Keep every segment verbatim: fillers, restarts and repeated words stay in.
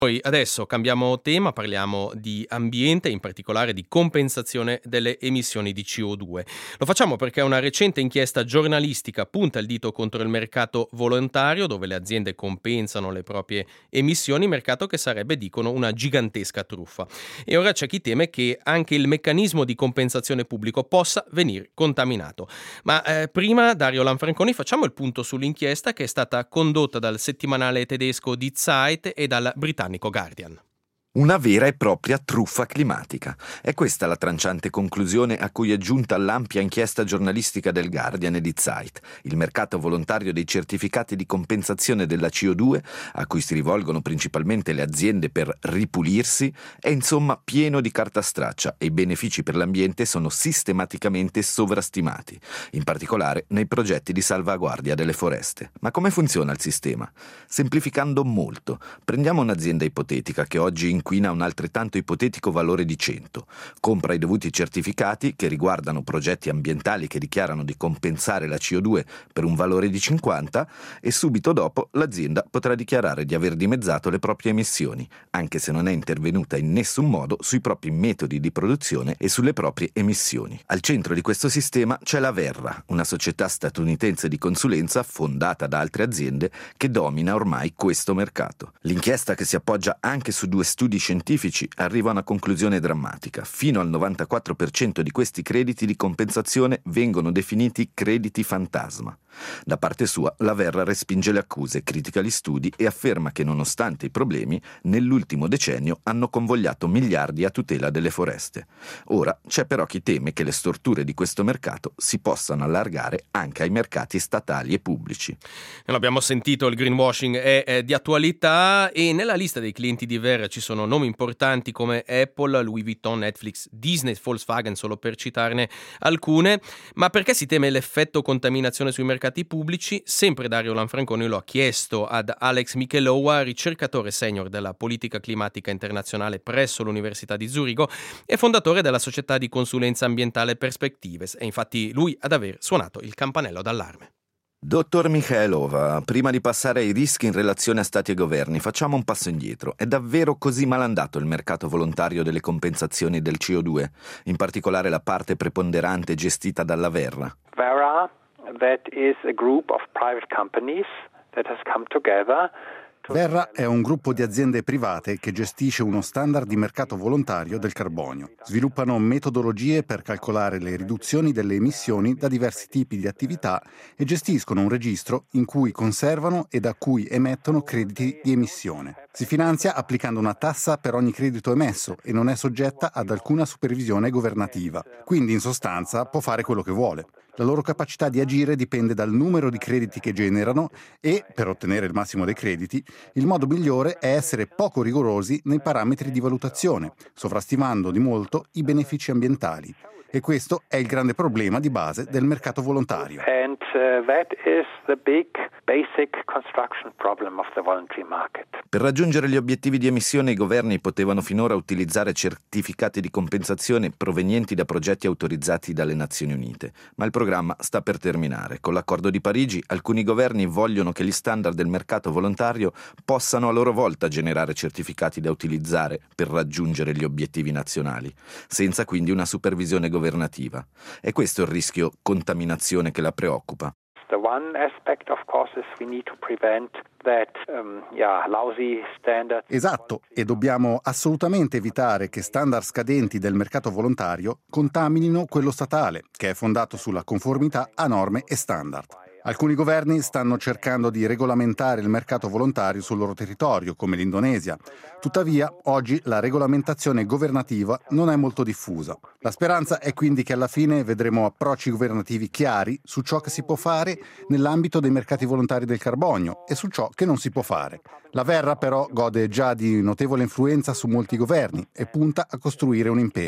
Poi adesso cambiamo tema, parliamo di ambiente, in particolare di compensazione delle emissioni di C O due. Lo facciamo perché una recente inchiesta giornalistica punta il dito contro il mercato volontario, dove le aziende compensano le proprie emissioni, mercato che sarebbe, dicono, una gigantesca truffa. E ora c'è chi teme che anche il meccanismo di compensazione pubblico possa venire contaminato. Ma eh, prima, Dario Lanfranconi, facciamo il punto sull'inchiesta che è stata condotta dal settimanale tedesco Die Zeit e dal britannico Guardian. Una vera e propria truffa climatica. È questa la tranciante conclusione a cui è giunta l'ampia inchiesta giornalistica del Guardian e di Zeit. Il mercato volontario dei certificati di compensazione della C O due, a cui si rivolgono principalmente le aziende per ripulirsi, è insomma pieno di carta straccia e i benefici per l'ambiente sono sistematicamente sovrastimati, in particolare nei progetti di salvaguardia delle foreste. Ma come funziona il sistema? Semplificando molto, prendiamo un'azienda ipotetica che oggi inquina un altrettanto ipotetico valore di cento, compra i dovuti certificati che riguardano progetti ambientali che dichiarano di compensare la C O due per un valore di cinquanta e subito dopo l'azienda potrà dichiarare di aver dimezzato le proprie emissioni, anche se non è intervenuta in nessun modo sui propri metodi di produzione e sulle proprie emissioni. Al centro di questo sistema c'è la Verra, una società statunitense di consulenza fondata da altre aziende che domina ormai questo mercato. L'inchiesta, che si appoggia anche su due studi scientifici, arriva a una conclusione drammatica. Fino al novantaquattro per cento di questi crediti di compensazione vengono definiti crediti fantasma. Da parte sua, la Verra respinge le accuse, critica gli studi e afferma che, nonostante i problemi, nell'ultimo decennio hanno convogliato miliardi a tutela delle foreste. Ora c'è però chi teme che le storture di questo mercato si possano allargare anche ai mercati statali e pubblici. L'abbiamo sentito, il greenwashing è, è di attualità e nella lista dei clienti di Verra ci sono nomi importanti come Apple, Louis Vuitton, Netflix, Disney, Volkswagen, solo per citarne alcune. Ma perché si teme l'effetto contaminazione sui mercati pubblici? Sempre Dario Lanfranconi lo ha chiesto ad Alex Michelowa, ricercatore senior della politica climatica internazionale presso l'Università di Zurigo e fondatore della società di consulenza ambientale Perspectives. È infatti lui ad aver suonato il campanello d'allarme. Dottor Michaelova, prima di passare ai rischi in relazione a stati e governi, facciamo un passo indietro. È davvero così malandato il mercato volontario delle compensazioni del C O due, in particolare la parte preponderante gestita dalla Verra? Verra, that is a group of private companies that has come together. Verra è un gruppo di aziende private che gestisce uno standard di mercato volontario del carbonio. Sviluppano metodologie per calcolare le riduzioni delle emissioni da diversi tipi di attività e gestiscono un registro in cui conservano e da cui emettono crediti di emissione. Si finanzia applicando una tassa per ogni credito emesso e non è soggetta ad alcuna supervisione governativa. Quindi, in sostanza, può fare quello che vuole. La loro capacità di agire dipende dal numero di crediti che generano e, per ottenere il massimo dei crediti, il modo migliore è essere poco rigorosi nei parametri di valutazione, sovrastimando di molto i benefici ambientali. E questo è il grande problema di base del mercato volontario. And uh, that is the big basic construction problem of the voluntary market. Per raggiungere gli obiettivi di emissione i governi potevano finora utilizzare certificati di compensazione provenienti da progetti autorizzati dalle Nazioni Unite, ma il programma sta per terminare. Con l'accordo di Parigi alcuni governi vogliono che gli standard del mercato volontario possano a loro volta generare certificati da utilizzare per raggiungere gli obiettivi nazionali, senza quindi una supervisione governativa. governativa. È questo il rischio contaminazione che la preoccupa. The one aspect, of course, is we need to prevent that um, yeah, lousy standard. Esatto, e dobbiamo assolutamente evitare che standard scadenti del mercato volontario contaminino quello statale, che è fondato sulla conformità a norme e standard. Alcuni governi stanno cercando di regolamentare il mercato volontario sul loro territorio, come l'Indonesia. Tuttavia, oggi la regolamentazione governativa non è molto diffusa. La speranza è quindi che alla fine vedremo approcci governativi chiari su ciò che si può fare nell'ambito dei mercati volontari del carbonio e su ciò che non si può fare. La Verra però gode già di notevole influenza su molti governi e punta a costruire un impero.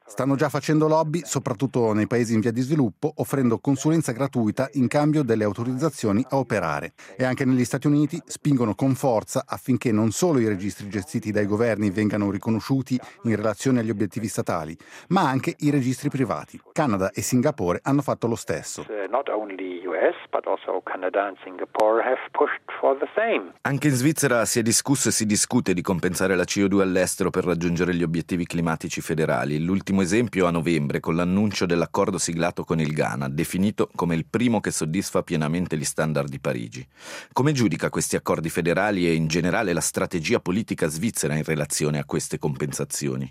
Stanno già facendo lobby, soprattutto nei paesi in via di sviluppo, offrendo consulenza gratuita in cambio delle autorizzazioni a operare. E anche negli Stati Uniti spingono con forza affinché non solo i registri gestiti dai governi vengano riconosciuti in relazione agli obiettivi statali, ma anche i registri privati. Canada e Singapore hanno fatto lo stesso. Not only U S, but also Canada and Singapore have pushed for the same. Anche in Svizzera si è discusso e si discute di compensare la C O due all'estero per raggiungere gli obiettivi climatici federali. L'ultimo esempio a novembre con l'annuncio dell'accordo siglato con il Ghana, definito come il primo che soddisfa pienamente gli standard di Parigi. Come giudica questi accordi federali e in generale la strategia politica svizzera in relazione a queste compensazioni?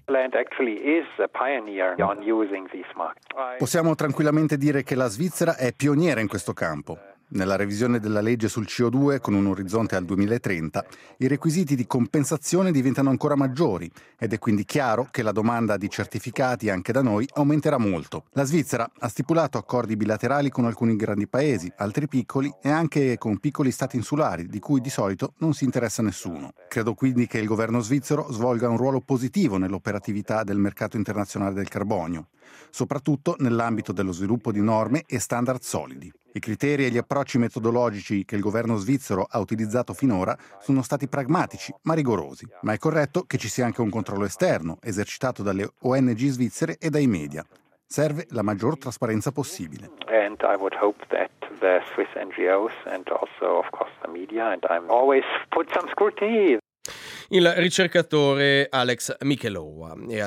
Possiamo tranquillamente dire che la Svizzera è pioniera in questo campo. Nella revisione della legge sul C O due, con un orizzonte al duemilatrenta, i requisiti di compensazione diventano ancora maggiori ed è quindi chiaro che la domanda di certificati anche da noi aumenterà molto. La Svizzera ha stipulato accordi bilaterali con alcuni grandi paesi, altri piccoli e anche con piccoli stati insulari, di cui di solito non si interessa nessuno. Credo quindi che il governo svizzero svolga un ruolo positivo nell'operatività del mercato internazionale del carbonio, soprattutto nell'ambito dello sviluppo di norme e standard solidi. I criteri e gli approcci metodologici che il governo svizzero ha utilizzato finora sono stati pragmatici ma rigorosi. Ma è corretto che ci sia anche un controllo esterno, esercitato dalle O N G svizzere e dai media. Serve la maggior trasparenza possibile. And I would hope that the Swiss N G Os and also of course the media, and I'm always put some scrutiny. Il ricercatore Alex Michelowa.